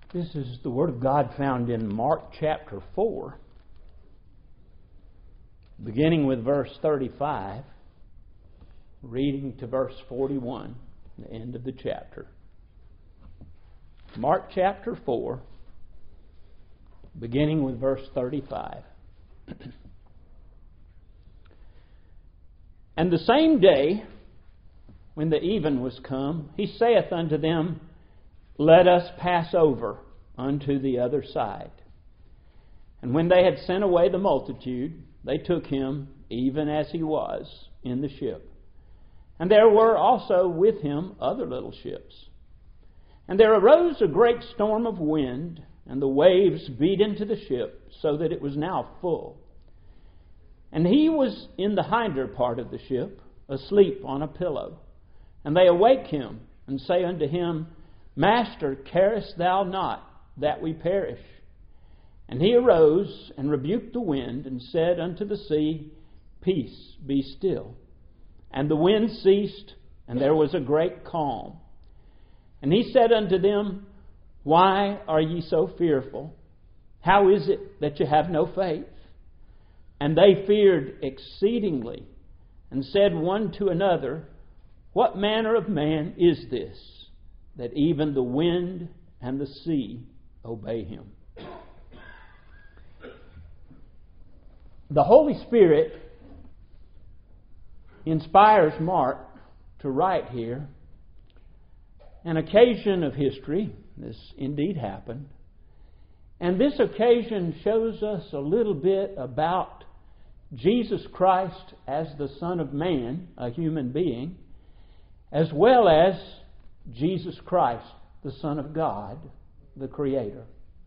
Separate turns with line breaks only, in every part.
This is the Word of God found in Mark chapter 4, beginning with verse 35, reading to verse 41, the end of the chapter. Mark chapter 4, beginning with verse 35. And the same day, when the even was come, he saith unto them, Let us pass over unto the other side. And when they had sent away the multitude, they took him, even as he was, in the ship. And there were also with him other little ships. And there arose a great storm of wind, and the waves beat into the ship, so that it was now full. And he was in the hinder part of the ship, asleep on a pillow. And they awake him, and say unto him, Master, carest thou not that we perish? And he arose, and rebuked the wind, and said unto the sea, Peace, be still. And the wind ceased, and there was a great calm. And he said unto them, Why are ye so fearful? How is it that ye have no faith? And they feared exceedingly, and said one to another, What manner of man is this, that even the wind and the sea obey him? The Holy Spirit inspires Mark to write here an occasion of history. This indeed happened. And this occasion shows us a little bit about Jesus Christ as the Son of Man, a human being, as well as Jesus Christ, the Son of God, the Creator.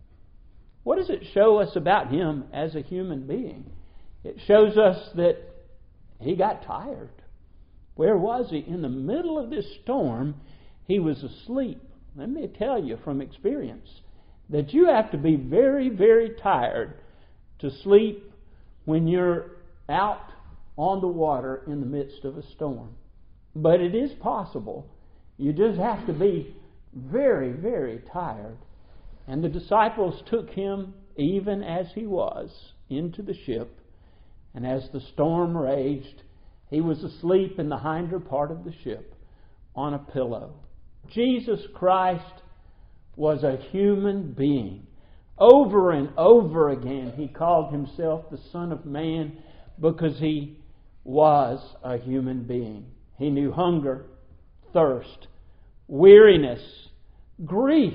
What does it show us about Him as a human being? It shows us that He got tired. Where was He? In the middle of this storm, He was asleep. Let me tell you from experience that you have to be very, very tired to sleep when you're out on the water in the midst of a storm. But it is possible. You just have to be very, very tired. And the disciples took him, even as he was, into the ship. And as the storm raged, he was asleep in the hinder part of the ship on a pillow. Jesus Christ was a human being. Over and over again, he called himself the Son of Man because he was a human being. He knew hunger, thirst, weariness, grief.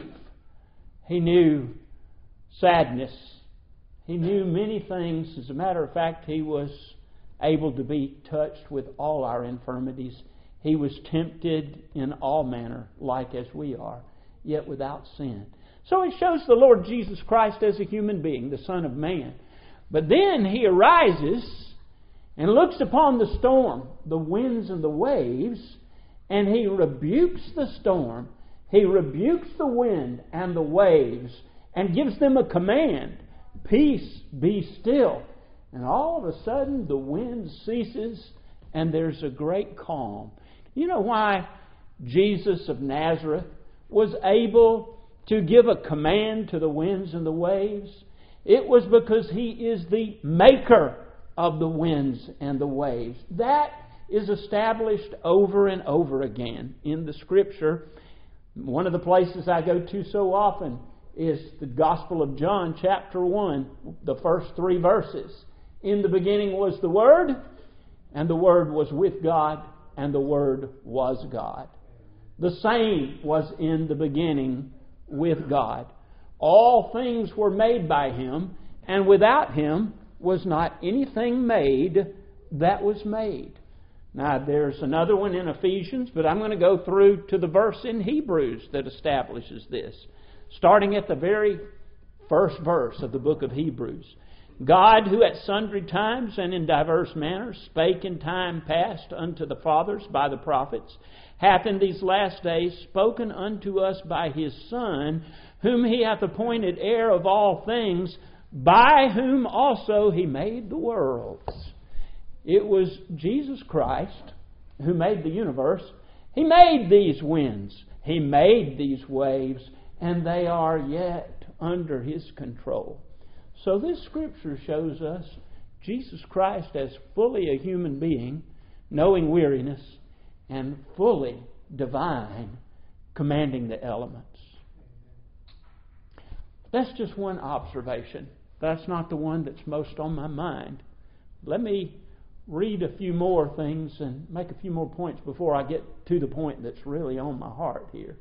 He knew sadness. He knew many things. As a matter of fact, he was able to be touched with all our infirmities. He was tempted in all manner, like as we are, yet without sin. So it shows the Lord Jesus Christ as a human being, the Son of Man. But then he arises and looks upon the storm, the winds and the waves, and he rebukes the storm. He rebukes the wind and the waves and gives them a command, Peace, be still. And all of a sudden the wind ceases and there's a great calm. You know why Jesus of Nazareth was able to give a command to the winds and the waves? It was because He is the maker of the winds and the waves. That is established over and over again in the Scripture. One of the places I go to so often is the Gospel of John, chapter 1, the first 3 verses. In the beginning was the Word, and the Word was with God, and the Word was God. The same was in the beginning with God. All things were made by Him, and without Him was not anything made that was made. Now, there's another one in Ephesians, but I'm going to go through to the verse in Hebrews that establishes this. Starting at the very first verse of the book of Hebrews. God, who at sundry times and in diverse manners spake in time past unto the fathers by the prophets, hath in these last days spoken unto us by His Son, whom He hath appointed heir of all things, by whom also He made the worlds. It was Jesus Christ who made the universe. He made these winds. He made these waves. and they are yet under His control. So this Scripture shows us Jesus Christ as fully a human being, knowing weariness, and fully divine, commanding the elements. That's just one observation. That's not the one that's most on my mind. Let me read a few more things and make a few more points before I get to the point that's really on my heart here.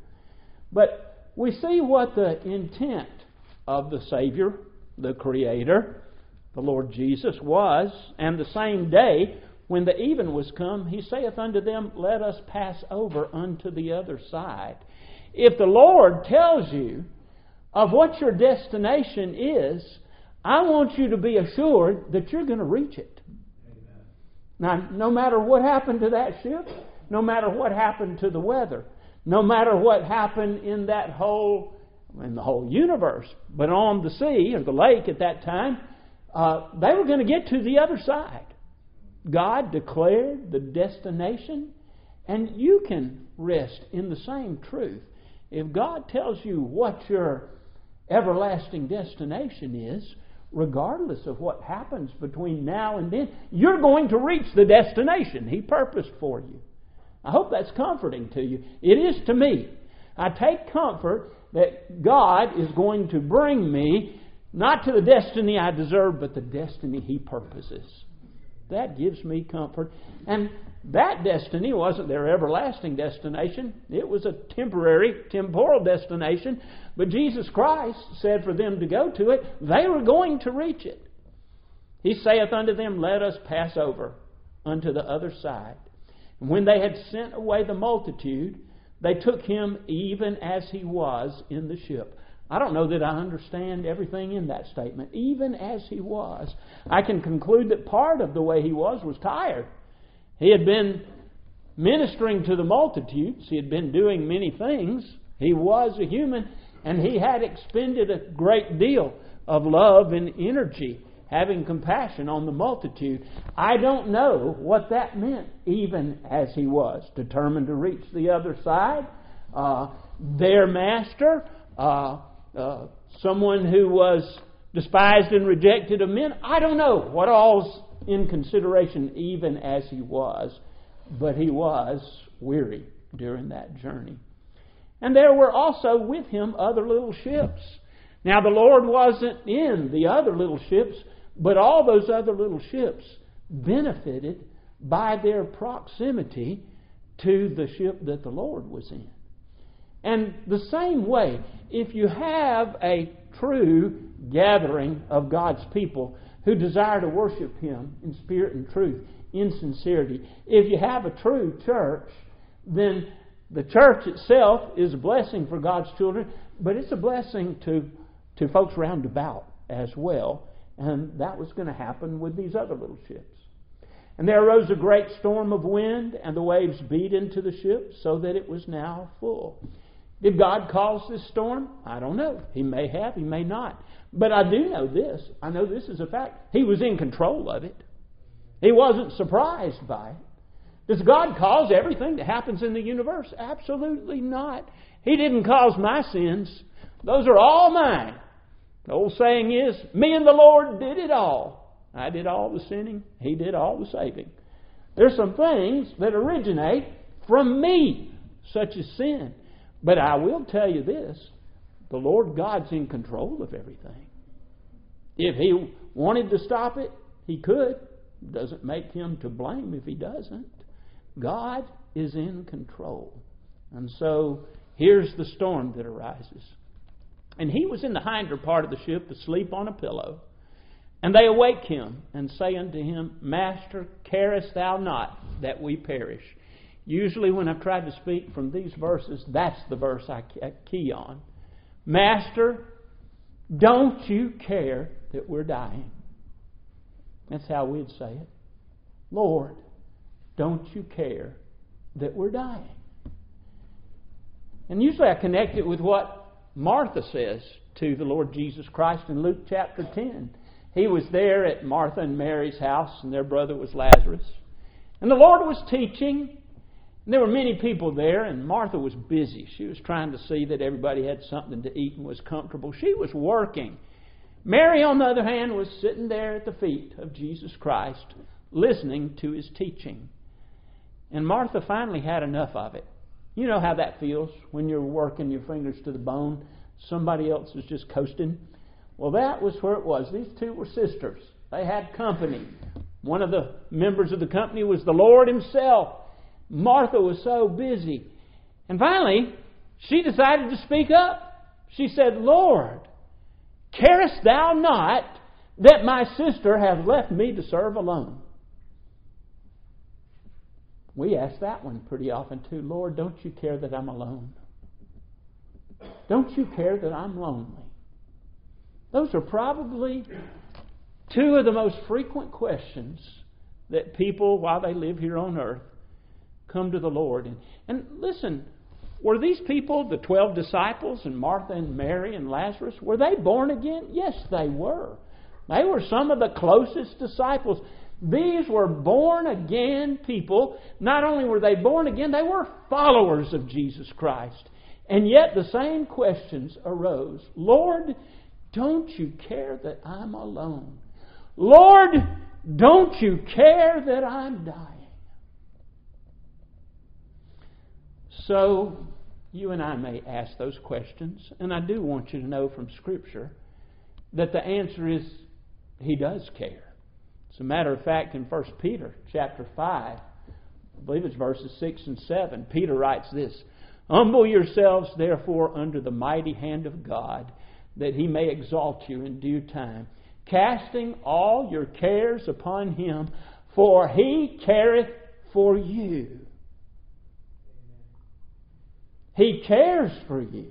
But we see what the intent of the Savior, the Creator, the Lord Jesus, was. And the same day, when the even was come, He saith unto them, Let us pass over unto the other side. If the Lord tells you of what your destination is, I want you to be assured that you're going to reach it. Amen. Now, no matter what happened to that ship, no matter what happened to the weather, no matter what happened in the whole universe, but on the sea or the lake at that time, they were going to get to the other side. God declared the destination, and you can rest in the same truth. If God tells you what your everlasting destination is, regardless of what happens between now and then, you're going to reach the destination He purposed for you. I hope that's comforting to you. It is to me. I take comfort that God is going to bring me not to the destiny I deserve, but the destiny He purposes. That gives me comfort. And that destiny wasn't their everlasting destination. It was a temporary, temporal destination. But Jesus Christ said for them to go to it. They were going to reach it. He saith unto them, Let us pass over unto the other side. And when they had sent away the multitude, they took Him even as He was in the ship. I don't know that I understand everything in that statement. Even as He was. I can conclude that part of the way He was tired. He had been ministering to the multitudes. He had been doing many things. He was a human, and He had expended a great deal of love and energy, having compassion on the multitude. I don't know what that meant, even as He was determined to reach the other side. Their master, someone who was despised and rejected of men. I don't know what all's in consideration, even as He was. But He was weary during that journey. And there were also with Him other little ships. Now the Lord wasn't in the other little ships, but all those other little ships benefited by their proximity to the ship that the Lord was in. And the same way, if you have a true gathering of God's people who desire to worship Him in spirit and truth, in sincerity, if you have a true church, then the church itself is a blessing for God's children, but it's a blessing to folks round about as well. And that was going to happen with these other little ships. And there arose a great storm of wind, and the waves beat into the ship, so that it was now full. Did God cause this storm? I don't know. He may have, He may not. But I do know this. I know this is a fact. He was in control of it. He wasn't surprised by it. Does God cause everything that happens in the universe? Absolutely not. He didn't cause my sins. Those are all mine. The old saying is, me and the Lord did it all. I did all the sinning. He did all the saving. There's some things that originate from me, such as sin. But I will tell you this, the Lord God's in control of everything. If He wanted to stop it, He could. It doesn't make Him to blame if He doesn't. God is in control. And so here's the storm that arises. And He was in the hinder part of the ship, asleep on a pillow. And they awake Him, and say unto Him, Master, carest Thou not that we perish? Usually when I've tried to speak from these verses, that's the verse I key on. Master, don't you care that we're dying? That's how we'd say it. Lord, don't you care that we're dying? And usually I connect it with what Martha says to the Lord Jesus Christ in Luke chapter 10. He was there at Martha and Mary's house, and their brother was Lazarus. And the Lord was teaching, And there were many people there, and Martha was busy. She was trying to see that everybody had something to eat and was comfortable. She was working. Mary, on the other hand, was sitting there at the feet of Jesus Christ, listening to His teaching. And Martha finally had enough of it. You know how that feels when you're working your fingers to the bone. Somebody else is just coasting. Well, that was where it was. These two were sisters. They had company. One of the members of the company was the Lord Himself. Martha was so busy. And finally, she decided to speak up. She said, Lord, carest Thou not that my sister hath left me to serve alone? We ask that one pretty often too. Lord, don't You care that I'm alone? Don't You care that I'm lonely? Those are probably two of the most frequent questions that people, while they live here on earth, come to the Lord. And listen, were these people, the 12 disciples and Martha and Mary and Lazarus, were they born again? Yes, they were. They were some of the closest disciples. These were born again people. Not only were they born again, they were followers of Jesus Christ. And yet the same questions arose. Lord, don't You care that I'm alone? Lord, don't You care that I'm dying? So, you and I may ask those questions, and I do want you to know from Scripture that the answer is He does care. As a matter of fact, in 1 Peter chapter 5, I believe it's verses 6 and 7, Peter writes this, Humble yourselves, therefore, under the mighty hand of God, that He may exalt you in due time, casting all your cares upon Him, for He careth for you. He cares for you.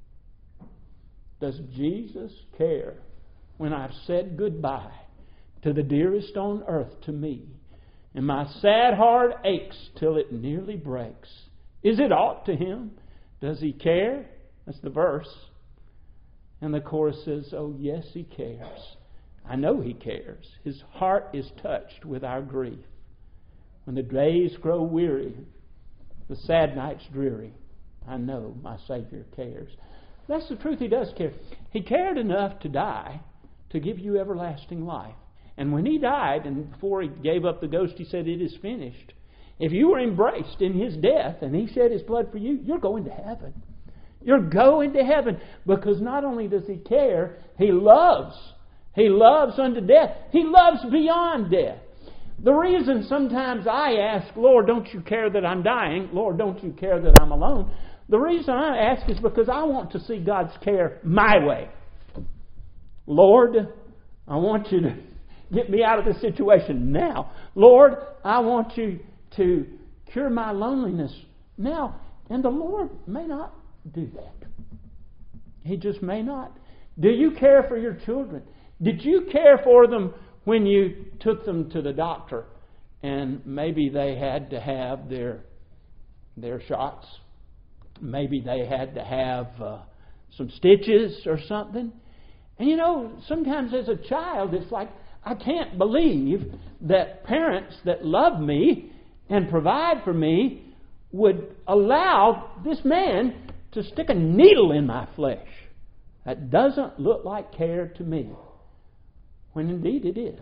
Does Jesus care when I've said goodbye to the dearest on earth to me, and my sad heart aches till it nearly breaks? Is it aught to Him? Does He care? That's the verse. And the chorus says, oh yes, He cares. I know He cares. His heart is touched with our grief. When the days grow weary, the sad nights dreary, I know my Savior cares. That's the truth. He does care. He cared enough to die to give you everlasting life. And when He died, and before He gave up the ghost, He said, it is finished. If you were embraced in His death and He shed His blood for you, you're going to heaven. You're going to heaven, because not only does He care, He loves. He loves unto death. He loves beyond death. The reason sometimes I ask, Lord, don't You care that I'm dying? Lord, don't You care that I'm alone? The reason I ask is because I want to see God's care my way. Lord, I want You to get me out of this situation now. Lord, I want You to cure my loneliness now. And the Lord may not do that. He just may not. Do you care for your children? Did you care for them when you took them to the doctor and maybe they had to have their shots? Maybe they had to have some stitches or something. And you know, sometimes as a child, it's like, I can't believe that parents that love me and provide for me would allow this man to stick a needle in my flesh. That doesn't look like care to me, when indeed it is.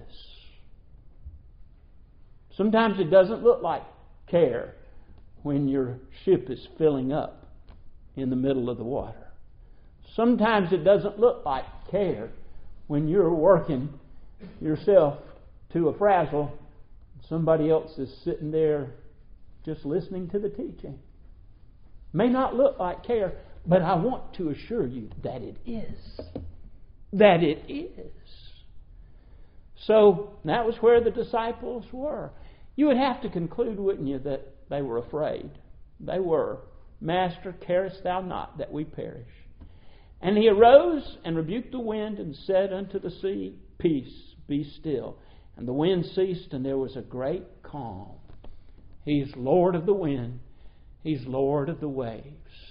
Sometimes it doesn't look like care when your ship is filling up in the middle of the water. Sometimes it doesn't look like care when you're working yourself to a frazzle. Somebody else is sitting there just listening to the teaching. May not look like care, but I want to assure you that it is. That it is. So that was where the disciples were. You would have to conclude, wouldn't you, that they were afraid. They were. Master, carest Thou not that we perish? And He arose and rebuked the wind and said unto the sea, Peace, be still. And the wind ceased, and there was a great calm. He's Lord of the wind. He's Lord of the waves.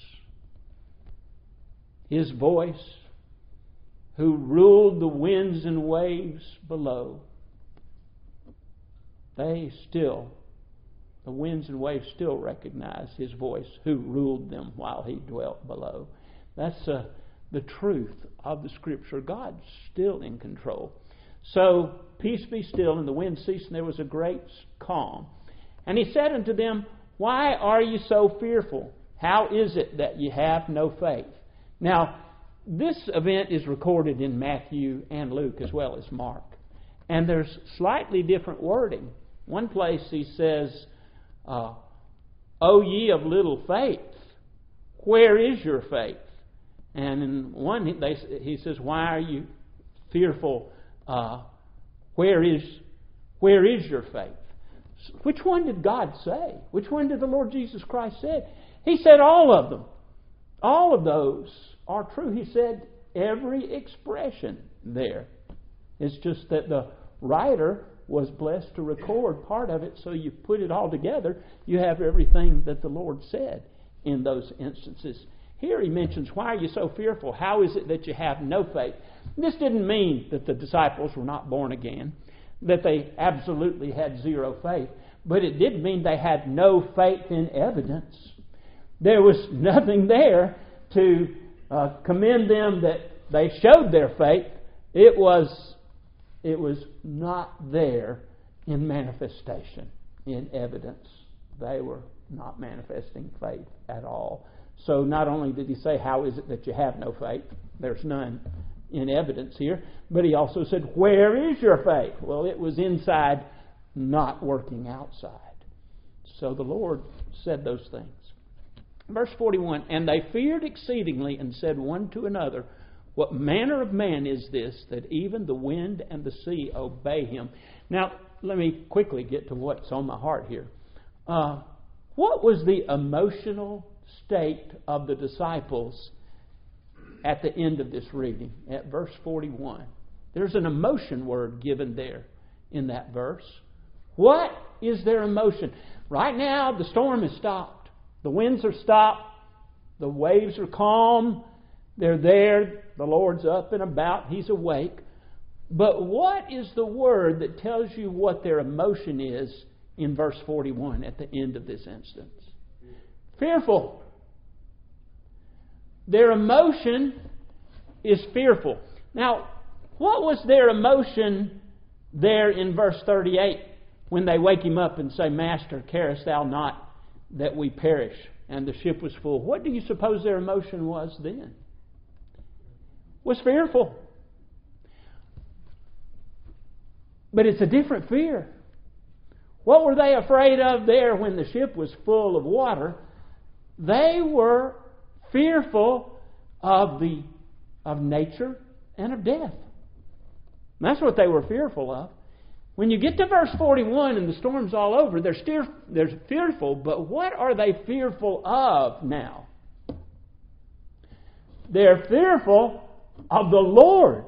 His voice, who ruled the winds and waves below, they still the winds and waves still recognize His voice, who ruled them while He dwelt below. That's the truth of the Scripture. God's still in control. So, peace be still, and the wind ceased, and there was a great calm. And He said unto them, Why are you so fearful? How is it that you have no faith? Now, this event is recorded in Matthew and Luke as well as Mark. And there's slightly different wording. One place He says, O ye of little faith, where is your faith? And in one He says, Why are you fearful? Where is your faith? Which one did God say? Which one did the Lord Jesus Christ say? He said all of them. All of those are true. He said every expression there. It's just that the writer was blessed to record part of it, so you put it all together, you have everything that the Lord said in those instances. Here He mentions, why are you so fearful? How is it that you have no faith? This didn't mean that the disciples were not born again, that they absolutely had zero faith, but it did mean they had no faith in evidence. There was nothing there to commend them that they showed their faith. It was not there in manifestation, in evidence. They were not manifesting faith at all. So not only did He say, how is it that you have no faith? There's none in evidence here. But He also said, where is your faith? Well, it was inside, not working outside. So the Lord said those things. Verse 41, And they feared exceedingly and said one to another, What manner of man is this, that even the wind and the sea obey Him? Now, let me quickly get to what's on my heart here. What was the emotional state of the disciples at the end of this reading, at verse 41? There's an emotion word given there in that verse. What is their emotion? Right now, the storm has stopped. The winds are stopped. The waves are calm. They're there. The Lord's up and about. He's awake. But what is the word that tells you what their emotion is in verse 41 at the end of this instance? Fearful. Their emotion is fearful. Now, what was their emotion there in verse 38 when they wake Him up and say, Master, carest Thou not that we perish? And the ship was full. What do you suppose their emotion was then? Was fearful. But it's a different fear. What were they afraid of there when the ship was full of water? They were fearful of nature and of death. And that's what they were fearful of. When you get to verse 41 and the storm's all over, they're fearful, but what are they fearful of now? They're fearful of the Lord.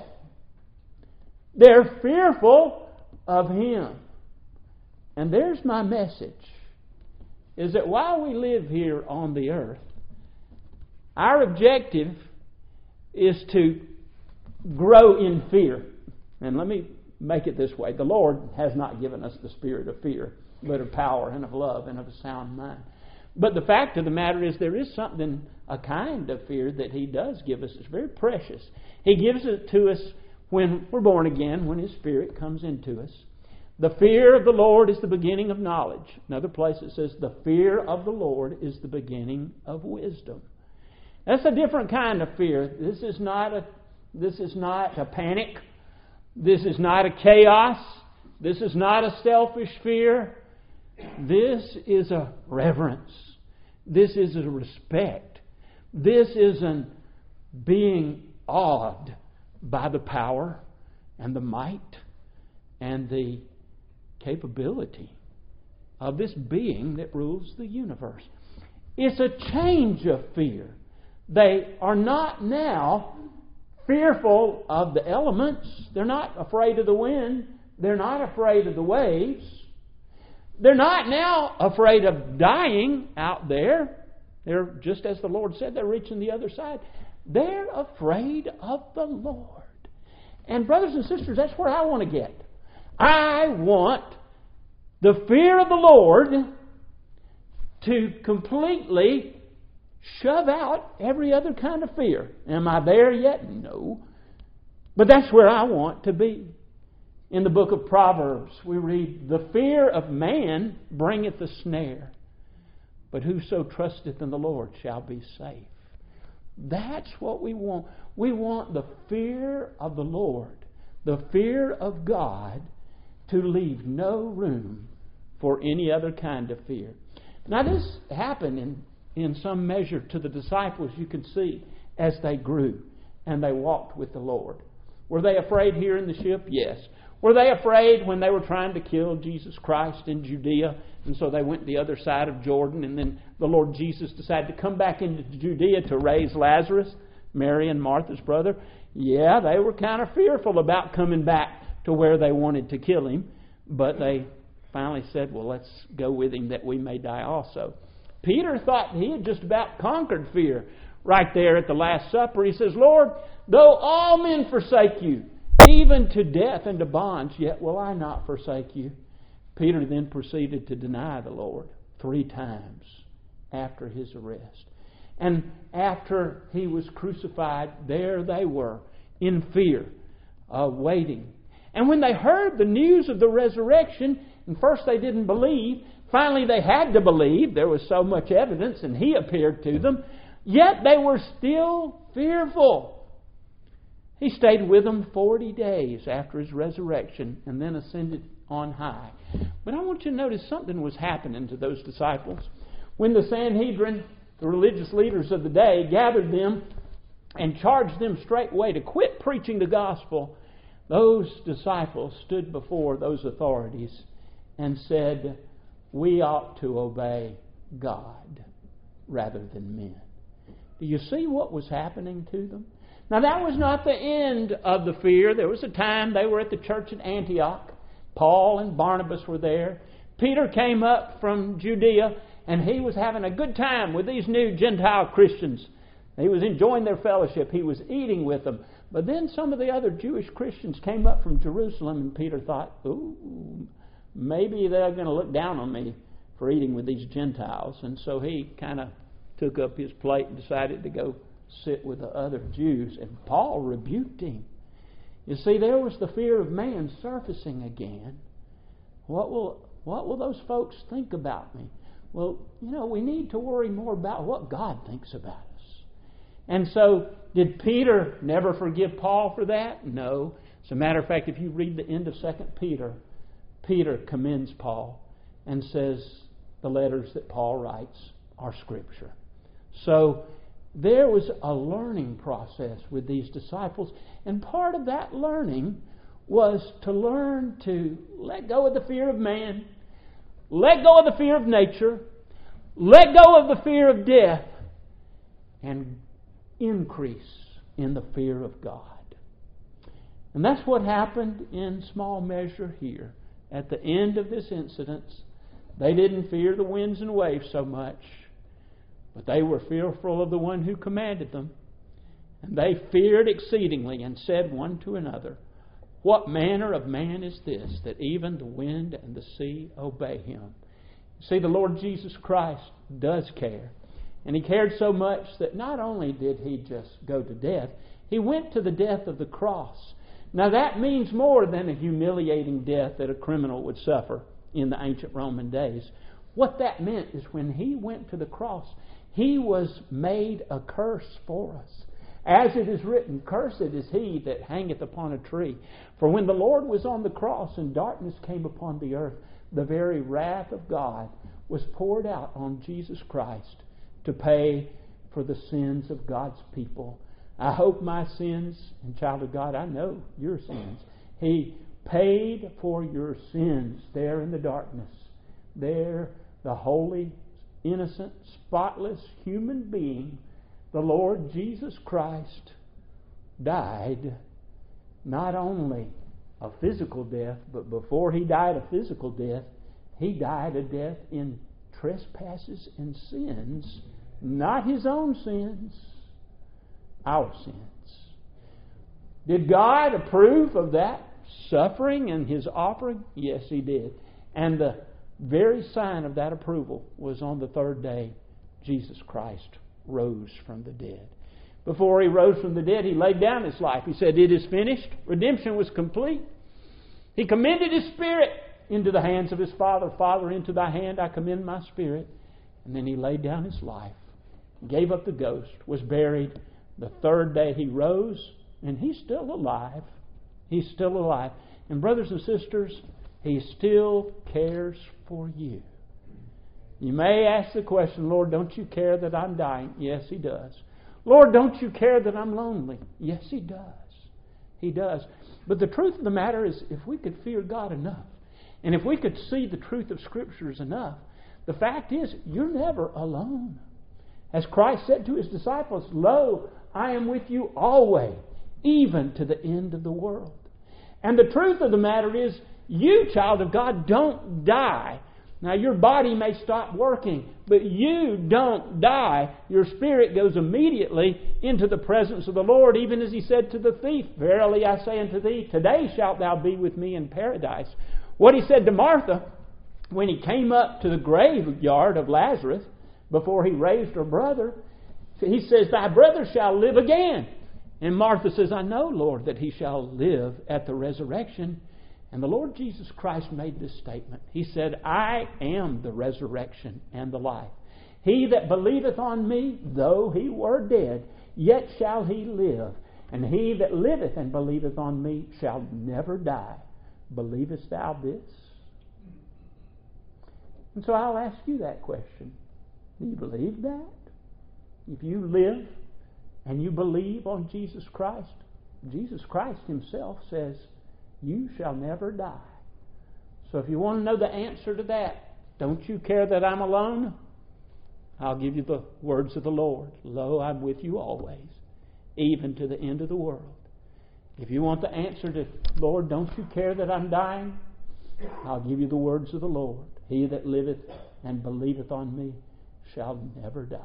They're fearful of Him. And there's my message, is that while we live here on the earth, our objective is to grow in fear. And let me make it this way. The Lord has not given us the spirit of fear, but of power and of love and of a sound mind. But the fact of the matter is there is something, a kind of fear that He does give us. It's very precious. He gives it to us when we're born again, when His Spirit comes into us. The fear of the Lord is the beginning of knowledge. Another place it says, the fear of the Lord is the beginning of wisdom. That's a different kind of fear. This is not a panic. This is not a chaos. This is not a selfish fear. This is a reverence. This is a respect. This is an being awed by the power and the might and the capability of this being that rules the universe. It's a change of fear. They are not now fearful of the elements. They're not afraid of the wind. They're not afraid of the waves. They're not now afraid of dying out there. They're, just as the Lord said, they're reaching the other side. They're afraid of the Lord. And brothers and sisters, that's where I want to get. I want The fear of the Lord to completely shove out every other kind of fear. Am I there yet? No. But that's where I want to be. In the book of Proverbs, we read, "The fear of man bringeth a snare, but whoso trusteth in the Lord shall be safe." That's what we want. We want the fear of the Lord, the fear of God, to leave no room for any other kind of fear. Now this happened in some measure to the disciples, you can see, as they grew and they walked with the Lord. Were they afraid here in the ship? Yes. Were they afraid when they were trying to kill Jesus Christ in Judea? And so they went the other side of Jordan, and then the Lord Jesus decided to come back into Judea to raise Lazarus, Mary and Martha's brother. Yeah, they were kind of fearful about coming back to where they wanted to kill him. But they finally said, well, let's go with him that we may die also. Peter thought he had just about conquered fear right there at the Last Supper. He says, "Lord, though all men forsake you, even to death and to bonds, yet will I not forsake you." Peter then proceeded to deny the Lord 3 times after his arrest. And after he was crucified, there they were in fear, waiting. And when they heard the news of the resurrection, and first they didn't believe, finally they had to believe. There was so much evidence, and he appeared to them. Yet they were still fearful. He stayed with them 40 days after his resurrection and then ascended on high. But I want you to notice something was happening to those disciples. When the Sanhedrin, the religious leaders of the day, gathered them and charged them straightway to quit preaching the gospel, those disciples stood before those authorities and said, "We ought to obey God rather than men." Do you see what was happening to them? Now that was not the end of the fear. There was a time they were at the church at Antioch. Paul and Barnabas were there. Peter came up from Judea, and he was having a good time with these new Gentile Christians. He was enjoying their fellowship. He was eating with them. But then some of the other Jewish Christians came up from Jerusalem, and Peter thought, ooh, maybe they're going to look down on me for eating with these Gentiles. And so he kind of took up his plate and decided to go sit with the other Jews. And Paul rebuked him. You see, there was the fear of man surfacing again. What will those folks think about me? Well, we need to worry more about what God thinks about us. And so, did Peter never forgive Paul for that? No. As a matter of fact, if you read the end of 2 Peter, Peter commends Paul and says the letters that Paul writes are Scripture. So, there was a learning process with these disciples, and part of that learning was to learn to let go of the fear of man, let go of the fear of nature, let go of the fear of death, and increase in the fear of God. And that's what happened in small measure here. At the end of this incident, they didn't fear the winds and waves so much, but they were fearful of the one who commanded them. And they feared exceedingly and said one to another, "What manner of man is this, that even the wind and the sea obey him?" See, the Lord Jesus Christ does care. And He cared so much that not only did He just go to death, He went to the death of the cross. Now that means more than a humiliating death that a criminal would suffer in the ancient Roman days. What that meant is when He went to the cross, He was made a curse for us. As it is written, "Cursed is he that hangeth upon a tree." For when the Lord was on the cross and darkness came upon the earth, the very wrath of God was poured out on Jesus Christ to pay for the sins of God's people. I hope my sins, and child of God, I know your sins. He paid for your sins there in the darkness. There, the holy, innocent, spotless human being, the Lord Jesus Christ, died not only a physical death, but before He died a physical death, He died a death in trespasses and sins, not His own sins, our sins. Did God approve of that suffering and His offering? Yes, He did. And the very sign of that approval was on the third day, Jesus Christ rose from the dead. Before He rose from the dead, He laid down His life. He said, "It is finished." Redemption was complete. He commended His Spirit into the hands of His Father. "Father, into Thy hand I commend my spirit." And then He laid down His life, gave up the ghost, was buried. The third day He rose, and He's still alive. He's still alive. And brothers and sisters, He still cares for you. You may ask the question, "Lord, don't You care that I'm dying?" Yes, He does. "Lord, don't You care that I'm lonely?" Yes, He does. He does. But the truth of the matter is, if we could fear God enough, and if we could see the truth of Scriptures enough, the fact is, you're never alone. As Christ said to His disciples, "Lo, I am with you always, even to the end of the world." And the truth of the matter is, you, child of God, don't die. Now, your body may stop working, but you don't die. Your spirit goes immediately into the presence of the Lord, even as He said to the thief, "Verily I say unto thee, today shalt thou be with me in paradise." What He said to Martha when He came up to the graveyard of Lazarus before He raised her brother, He says, "Thy brother shall live again." And Martha says, "I know, Lord, that he shall live at the resurrection." And the Lord Jesus Christ made this statement. He said, "I am the resurrection and the life. He that believeth on me, though he were dead, yet shall he live. And he that liveth and believeth on me shall never die. Believest thou this?" And so I'll ask you that question. Do you believe that? If you live and you believe on Jesus Christ, Jesus Christ Himself says, "You shall never die." So if you want to know the answer to that, "Don't you care that I'm alone?" I'll give you the words of the Lord. "Lo, I'm with you always, even to the end of the world." If you want the answer to, "Lord, don't you care that I'm dying?" I'll give you the words of the Lord. "He that liveth and believeth on me shall never die."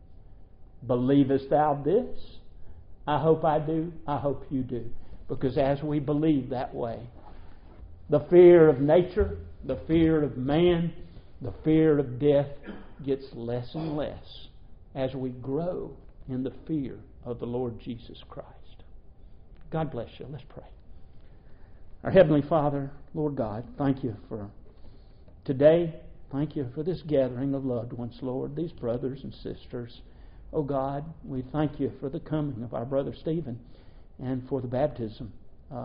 Believest thou this? I hope I do. I hope you do. Because as we believe that way, the fear of nature, the fear of man, the fear of death gets less and less as we grow in the fear of the Lord Jesus Christ. God bless you. Let's pray. Our Heavenly Father, Lord God, thank You for today. Thank You for this gathering of loved ones, Lord, these brothers and sisters. Oh God, we thank You for the coming of our brother Stephen and for the baptism,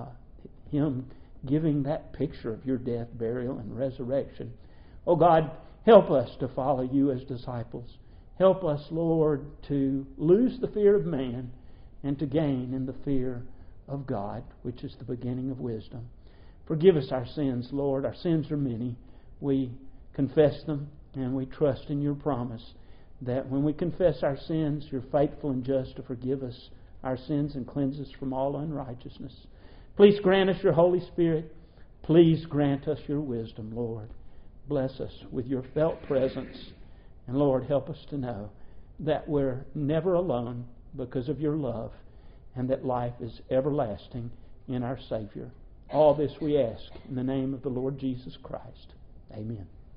him giving that picture of Your death, burial, and resurrection. Oh God, help us to follow You as disciples. Help us, Lord, to lose the fear of man and to gain in the fear of God, which is the beginning of wisdom. Forgive us our sins, Lord. Our sins are many. We confess them and we trust in Your promise that when we confess our sins, You're faithful and just to forgive us our sins and cleanse us from all unrighteousness. Please grant us Your Holy Spirit. Please grant us Your wisdom, Lord. Bless us with Your felt presence. And Lord, help us to know that we're never alone because of Your love and that life is everlasting in our Savior. All this we ask in the name of the Lord Jesus Christ. Amen.